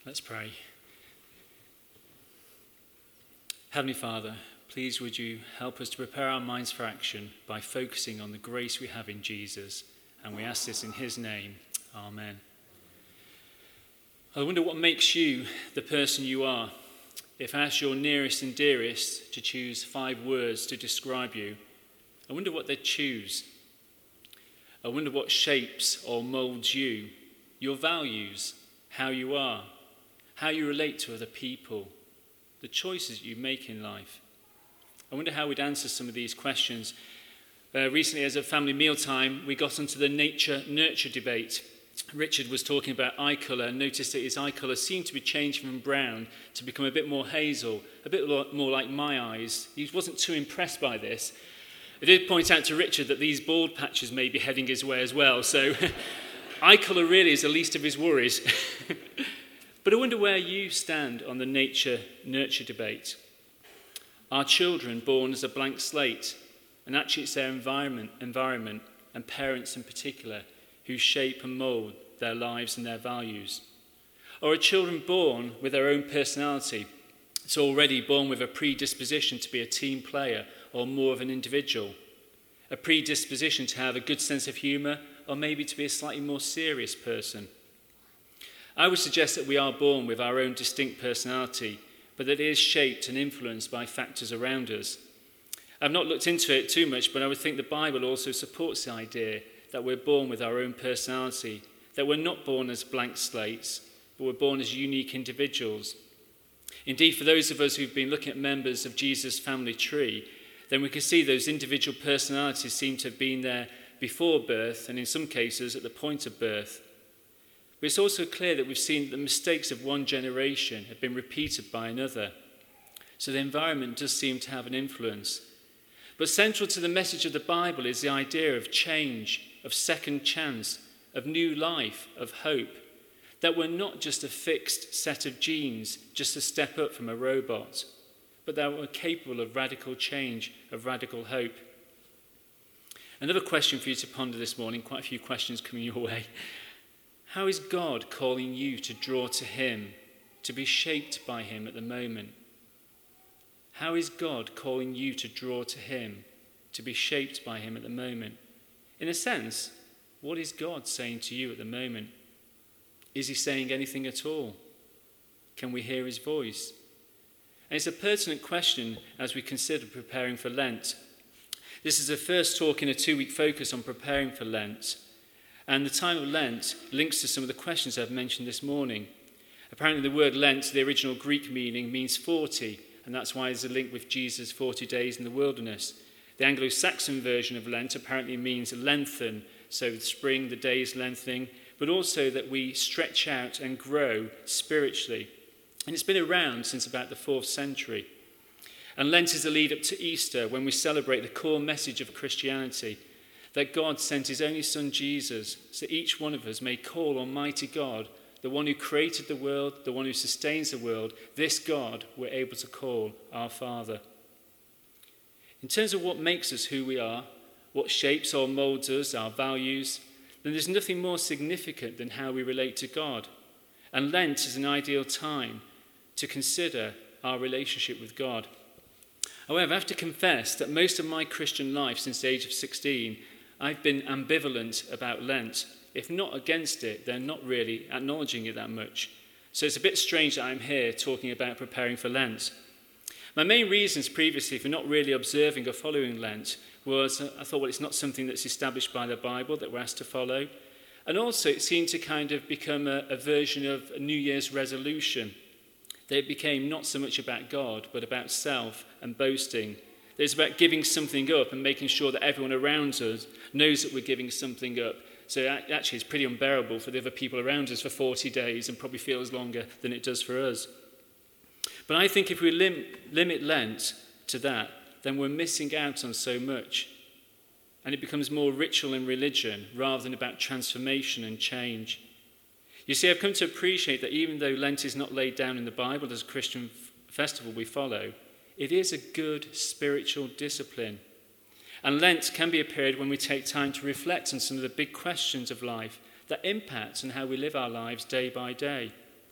Let's pray. Heavenly Father, please would you help us to prepare our minds for action by focusing on the grace we have in Jesus. And we ask this in his name. Amen. I wonder what makes you the person you are. If I ask your nearest and dearest to choose 5 words to describe you, I wonder what they'd choose. I wonder what shapes or molds you, your values, how you are, how you relate to other people, the choices you make in life. I wonder how we'd answer some of these questions. Recently, as a family mealtime, we got onto the nature-nurture debate. Richard was talking about eye colour and noticed that his eye colour seemed to be changing from brown to become a bit more hazel, a bit more like my eyes. He wasn't too impressed by this. I did point out to Richard that these bald patches may be heading his way as well, so eye colour really is the least of his worries. But I wonder where you stand on the nature-nurture debate. Are children born as a blank slate? And actually it's their environment and parents in particular who shape and mould their lives and their values. Or are children born with their own personality? It's already born with a predisposition to be a team player or more of an individual. A predisposition to have a good sense of humour or maybe to be a slightly more serious person. I would suggest that we are born with our own distinct personality, but that it is shaped and influenced by factors around us. I've not looked into it too much, but I would think the Bible also supports the idea that we're born with our own personality, that we're not born as blank slates, but we're born as unique individuals. Indeed, for those of us who've been looking at members of Jesus' family tree, then we can see those individual personalities seem to have been there before birth, and in some cases at the point of birth. But it's also clear that we've seen that the mistakes of one generation have been repeated by another. So the environment does seem to have an influence. But central to the message of the Bible is the idea of change, of second chance, of new life, of hope. That we're not just a fixed set of genes, just a step up from a robot, but that we're capable of radical change, of radical hope. Another question for you to ponder this morning, quite a few questions coming your way. How is God calling you to draw to him, to be shaped by him at the moment? How is God calling you to draw to him, to be shaped by him at the moment? In a sense, what is God saying to you at the moment? Is he saying anything at all? Can we hear his voice? And it's a pertinent question as we consider preparing for Lent. This is the first talk in a 2-week focus on preparing for Lent. And the time of Lent links to some of the questions I've mentioned this morning. Apparently the word Lent, the original Greek meaning, means 40, and that's why there's a link with Jesus' 40 days in the wilderness. The Anglo-Saxon version of Lent apparently means lengthen, so the spring, the days lengthening, but also that we stretch out and grow spiritually. And it's been around since about the 4th century. And Lent is the lead up to Easter, when we celebrate the core message of Christianity, that God sent his only son Jesus, so each one of us may call Almighty God, the one who created the world, the one who sustains the world, this God we're able to call our Father. In terms of what makes us who we are, what shapes or molds us, our values, then there's nothing more significant than how we relate to God. And Lent is an ideal time to consider our relationship with God. However, I have to confess that most of my Christian life since the age of 16, I've been ambivalent about Lent. If not against it, then not really acknowledging it that much. So it's a bit strange that I'm here talking about preparing for Lent. My main reasons previously for not really observing or following Lent was I thought, well, it's not something that's established by the Bible that we're asked to follow. And also it seemed to kind of become a version of a New Year's resolution. That it became not so much about God, but about self and boasting. It's about giving something up and making sure that everyone around us knows that we're giving something up. So actually it's pretty unbearable for the other people around us for 40 days and probably feels longer than it does for us. But I think if we limit Lent to that, then we're missing out on so much. And it becomes more ritual and religion rather than about transformation and change. You see, I've come to appreciate that even though Lent is not laid down in the Bible as a Christian festival we follow, it is a good spiritual discipline. And Lent can be a period when we take time to reflect on some of the big questions of life that impact on how we live our lives day by day.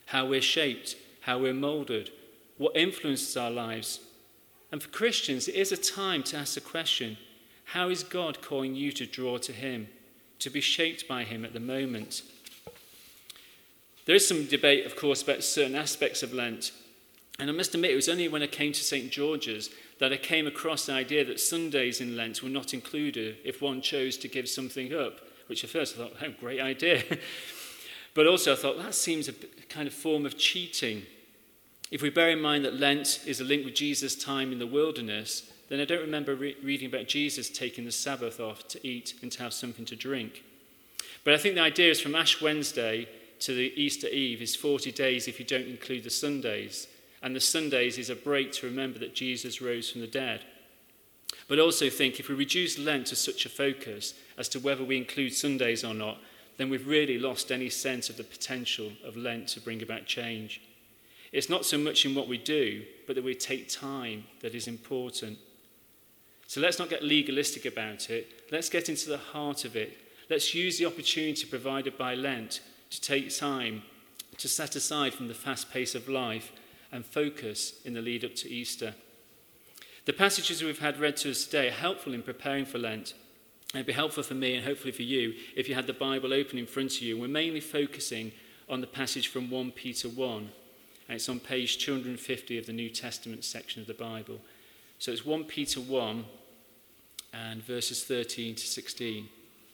how we're shaped, how we're moulded, what influences our lives. And for Christians, it is a time to ask the question, how is God calling you to draw to him, to be shaped by him at the moment? There is some debate, of course, about certain aspects of Lent. And I must admit, it was only when I came to St. George's that I came across the idea that Sundays in Lent were not included if one chose to give something up, which at first I thought, oh, great idea. But also I thought, that seems a kind of form of cheating. If we bear in mind that Lent is a link with Jesus' time in the wilderness, then I don't remember reading about Jesus taking the Sabbath off to eat and to have something to drink. But I think the idea is from Ash Wednesday to the Easter Eve is 40 days if you don't include the Sundays. And the Sundays is a break to remember that Jesus rose from the dead. But also think if we reduce Lent to such a focus as to whether we include Sundays or not, then we've really lost any sense of the potential of Lent to bring about change. It's not so much in what we do, but that we take time that is important. So let's not get legalistic about it. Let's get into the heart of it. Let's use the opportunity provided by Lent to take time to set aside from the fast pace of life and focus in the lead up to Easter. The passages we've had read to us today are helpful in preparing for Lent. It'd be helpful for me and hopefully for you if you had the Bible open in front of you. We're mainly focusing on the passage from 1 Peter 1, and it's on page 250 of the New Testament section of the Bible. So it's 1 Peter 1 and verses 13 to 16.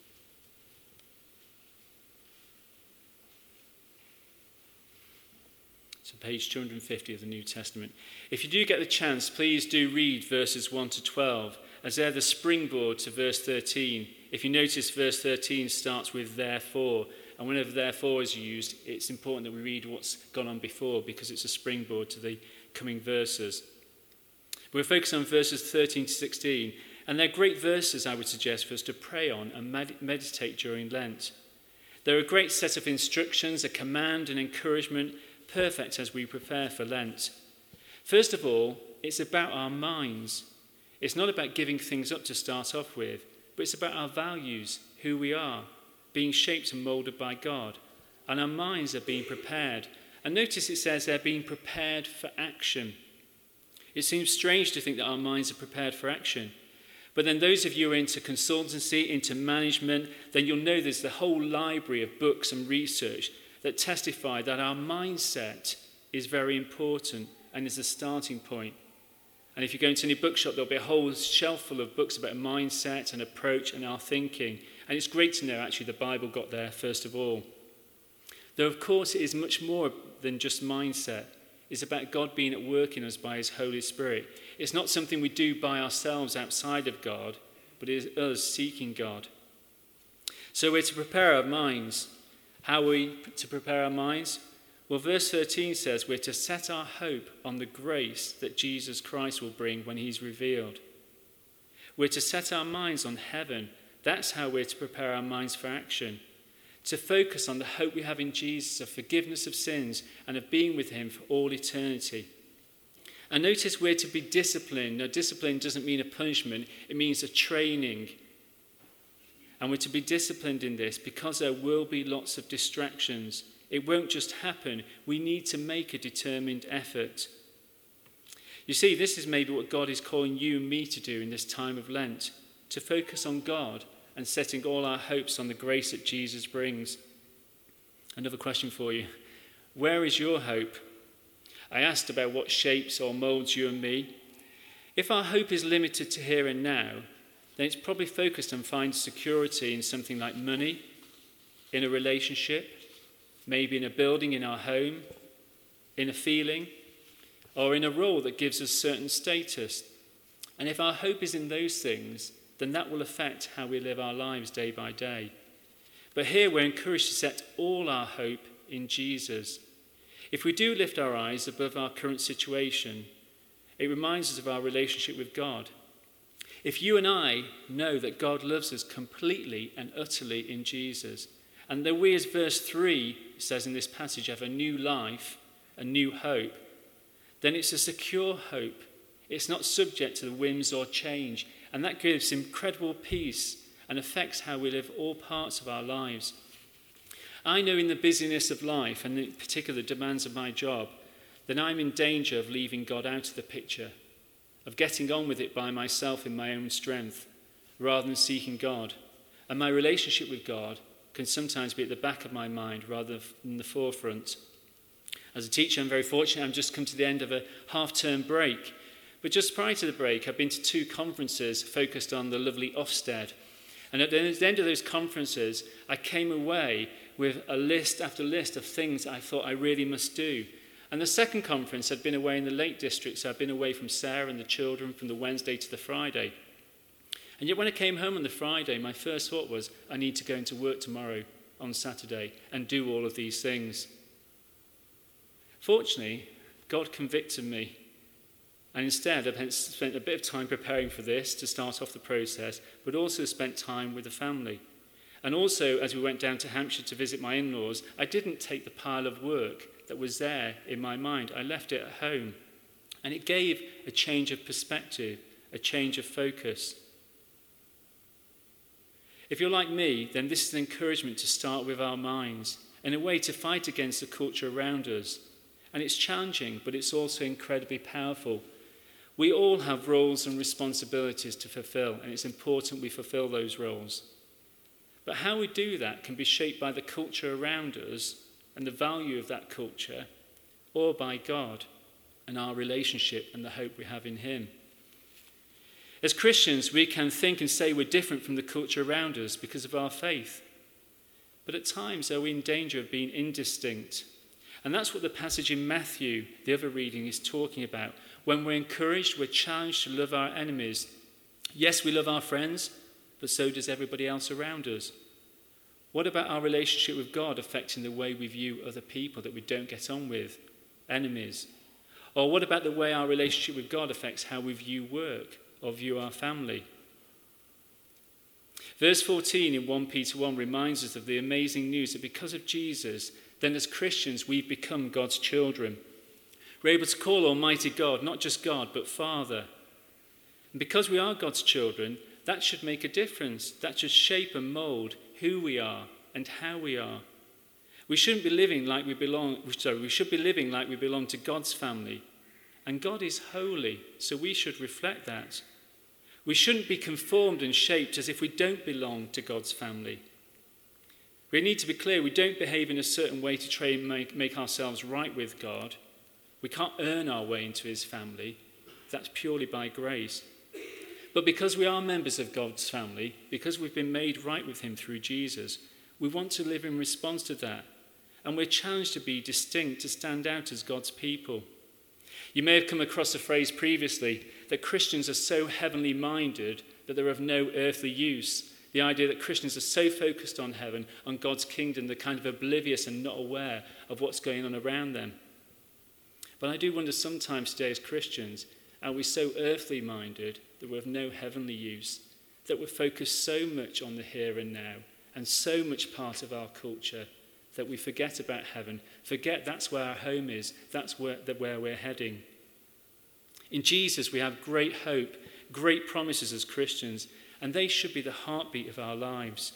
So page 250 of the New Testament. If you do get the chance, please do read verses 1 to 12, as they're the springboard to verse 13. If you notice, verse 13 starts with therefore, and whenever therefore is used, it's important that we read what's gone on before, because it's a springboard to the coming verses. We're focused on verses 13 to 16, and they're great verses, I would suggest, for us to pray on and meditate during Lent. They're a great set of instructions, a command and encouragement, perfect as we prepare for Lent. First of all, it's about our minds. It's not about giving things up to start off with, but it's about our values, who we are, being shaped and moulded by God. And our minds are being prepared. And notice it says they're being prepared for action. It seems strange to think that our minds are prepared for action. But then those of you who are into consultancy, into management, then you'll know there's the whole library of books and research that testify that our mindset is very important and is a starting point. And if you go into any bookshop, there'll be a whole shelf full of books about mindset and approach and our thinking. And it's great to know actually the Bible got there first of all. Though of course it is much more than just mindset. It's about God being at work in us by his Holy Spirit. It's not something we do by ourselves outside of God, but it is us seeking God. So we're to prepare our minds. How are we to prepare our minds? Well, verse 13 says we're to set our hope on the grace that Jesus Christ will bring when he's revealed. We're to set our minds on heaven. That's how we're to prepare our minds for action. To focus on the hope we have in Jesus of forgiveness of sins and of being with him for all eternity. And notice we're to be disciplined. Now, discipline doesn't mean a punishment. It means a training. And we're to be disciplined in this because there will be lots of distractions. It won't just happen. We need to make a determined effort. You see, this is maybe what God is calling you and me to do in this time of Lent, to focus on God and setting all our hopes on the grace that Jesus brings. Another question for you. Where is your hope? I asked about what shapes or molds you and me. If our hope is limited to here and now, then it's probably focused on finding security in something like money, in a relationship, maybe in a building in our home, in a feeling, or in a role that gives us certain status. And if our hope is in those things, then that will affect how we live our lives day by day. But here we're encouraged to set all our hope in Jesus. If we do lift our eyes above our current situation, it reminds us of our relationship with God. If you and I know that God loves us completely and utterly in Jesus, and that we, as verse 3 says in this passage, have a new life, a new hope, then it's a secure hope. It's not subject to the whims or change, and that gives incredible peace and affects how we live all parts of our lives. I know in the busyness of life, and in particular the demands of my job, that I'm in danger of leaving God out of the picture, of getting on with it by myself in my own strength, rather than seeking God. And my relationship with God can sometimes be at the back of my mind rather than the forefront. As a teacher, I'm very fortunate. I've just come to the end of a half-term break. But just prior to the break, I've been to 2 conferences focused on the lovely Ofsted. And at the end of those conferences, I came away with a list after list of things I thought I really must do. And the second conference, I'd been away in the Lake District, so I'd been away from Sarah and the children from the Wednesday to the Friday. And yet when I came home on the Friday, my first thought was, I need to go into work tomorrow on Saturday and do all of these things. Fortunately, God convicted me. And instead, I've spent a bit of time preparing for this to start off the process, but also spent time with the family. And also, as we went down to Hampshire to visit my in-laws, I didn't take the pile of work that was there in my mind. I left it at home. And it gave a change of perspective, a change of focus. If you're like me, then this is an encouragement to start with our minds, in a way to fight against the culture around us. And it's challenging, but it's also incredibly powerful. We all have roles and responsibilities to fulfill, and it's important we fulfill those roles. But how we do that can be shaped by the culture around us and the value of that culture, or by God and our relationship and the hope we have in him. As Christians, we can think and say we're different from the culture around us because of our faith. But at times, are we in danger of being indistinct? And that's what the passage in Matthew, the other reading, is talking about. When we're encouraged, we're challenged to love our enemies. Yes, we love our friends, but so does everybody else around us. What about our relationship with God affecting the way we view other people that we don't get on with, enemies? Or what about the way our relationship with God affects how we view work or view our family? Verse 14 in 1 Peter 1 reminds us of the amazing news that because of Jesus, then as Christians, we've become God's children. We're able to call Almighty God, not just God, but Father. And because we are God's children, that should make a difference. That should shape and mould who we are and how we are. We shouldn't be living like we belong. We should be living like we belong to God's family. And God is holy, so we should reflect that. We shouldn't be conformed and shaped as if we don't belong to God's family. We need to be clear, we don't behave in a certain way to try and make ourselves right with God. We can't earn our way into his family. That's purely by grace. But because we are members of God's family, because we've been made right with him through Jesus, we want to live in response to that. And we're challenged to be distinct, to stand out as God's people. You may have come across the phrase previously that Christians are so heavenly minded that they're of no earthly use. The idea that Christians are so focused on heaven, on God's kingdom, they're kind of oblivious and not aware of what's going on around them. But I do wonder sometimes today as Christians, are we so earthly minded that we're of no heavenly use, that we're focused so much on the here and now and so much part of our culture that we forget about heaven, forget that's where our home is, that's where we're heading. In Jesus, we have great hope, great promises as Christians, and they should be the heartbeat of our lives.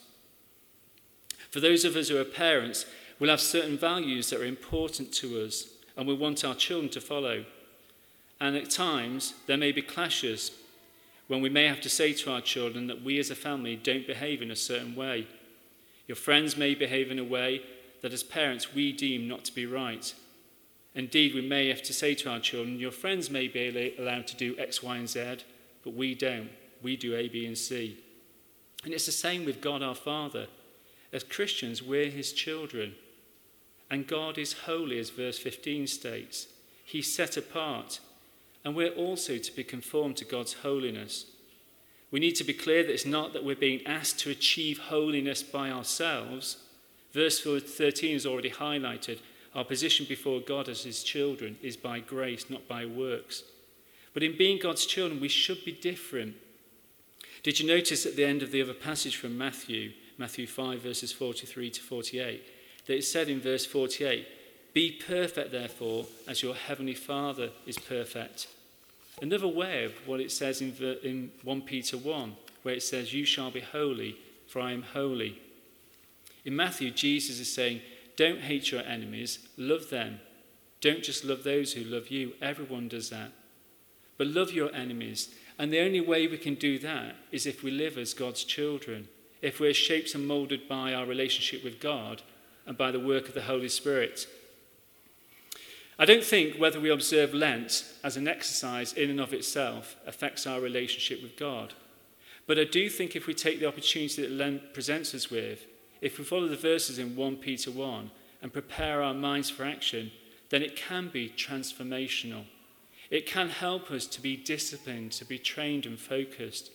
For those of us who are parents, we'll have certain values that are important to us and we want our children to follow. And at times, there may be clashes when we may have to say to our children that we as a family don't behave in a certain way. Your friends may behave in a way that as parents we deem not to be right. Indeed, we may have to say to our children, your friends may be allowed to do X, Y, and Z, but we don't. We do A, B, and C. And it's the same with God our Father. As Christians, we're his children. And God is holy, as verse 15 states. He's set apart. And we're also to be conformed to God's holiness. We need to be clear that it's not that we're being asked to achieve holiness by ourselves. Verse 13 is already highlighted. Our position before God as his children is by grace, not by works. But in being God's children, we should be different. Did you notice at the end of the other passage from Matthew 5, verses 43 to 48, that it said in verse 48, be perfect, therefore, as your heavenly Father is perfect. Another way of what it says in 1 Peter 1, where it says, you shall be holy, for I am holy. In Matthew, Jesus is saying, don't hate your enemies, love them. Don't just love those who love you. Everyone does that. But love your enemies. And the only way we can do that is if we live as God's children, if we're shaped and moulded by our relationship with God and by the work of the Holy Spirit. I don't think whether we observe Lent as an exercise in and of itself affects our relationship with God. But I do think if we take the opportunity that Lent presents us with, if we follow the verses in 1 Peter 1 and prepare our minds for action, then it can be transformational. It can help us to be disciplined, to be trained and focused.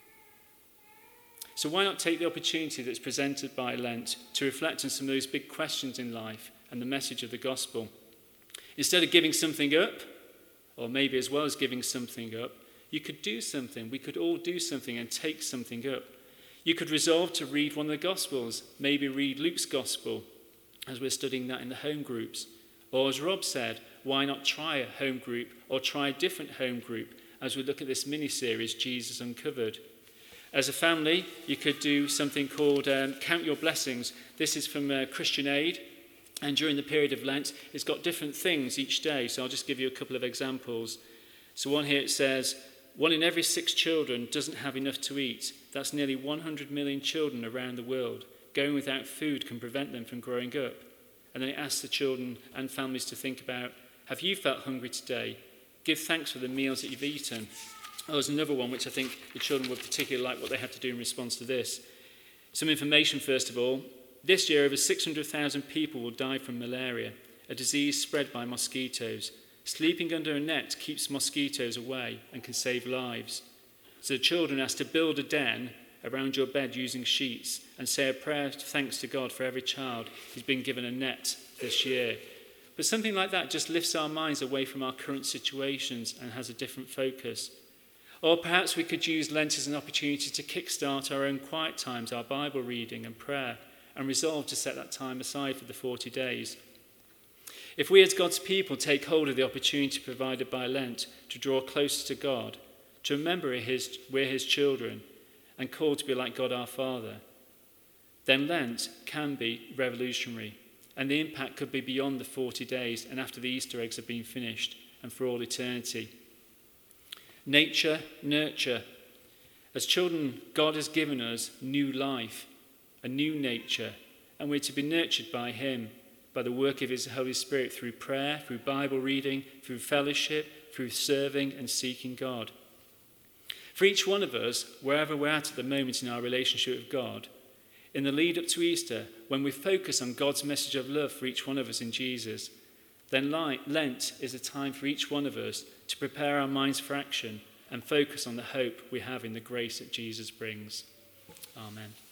So why not take the opportunity that's presented by Lent to reflect on some of those big questions in life and the message of the gospel? Instead of giving something up, or maybe as well as giving something up, you could do something. We could all do something and take something up. You could resolve to read one of the Gospels, maybe read Luke's Gospel, as we're studying that in the home groups. Or as Rob said, why not try a home group or try a different home group as we look at this mini-series, Jesus Uncovered. As a family, you could do something called Count Your Blessings. This is from Christian Aid. And during the period of Lent, it's got different things each day. So I'll just give you a couple of examples. So one here, it says, 1 in every 6 children doesn't have enough to eat. That's nearly 100 million children around the world. Going without food can prevent them from growing up. And then it asks the children and families to think about, have you felt hungry today? Give thanks for the meals that you've eaten. Oh, there's another one which I think the children would particularly like what they had to do in response to this. Some information first of all. This year, over 600,000 people will die from malaria, a disease spread by mosquitoes. Sleeping under a net keeps mosquitoes away and can save lives. So the children asked to build a den around your bed using sheets and say a prayer of thanks to God for every child who's been given a net this year. But something like that just lifts our minds away from our current situations and has a different focus. Or perhaps we could use Lent as an opportunity to kickstart our own quiet times, our Bible reading and prayer, and resolve to set that time aside for the 40 days. If we as God's people take hold of the opportunity provided by Lent to draw closer to God, to remember we're his children and called to be like God our Father, then Lent can be revolutionary, and the impact could be beyond the 40 days and after the Easter eggs have been finished and for all eternity. Nature, nurture. As children, God has given us new life, a new nature, and we're to be nurtured by him, by the work of his Holy Spirit through prayer, through Bible reading, through fellowship, through serving and seeking God. For each one of us, wherever we're at the moment in our relationship with God, in the lead up to Easter, when we focus on God's message of love for each one of us in Jesus, then Lent is a time for each one of us to prepare our minds for action and focus on the hope we have in the grace that Jesus brings. Amen.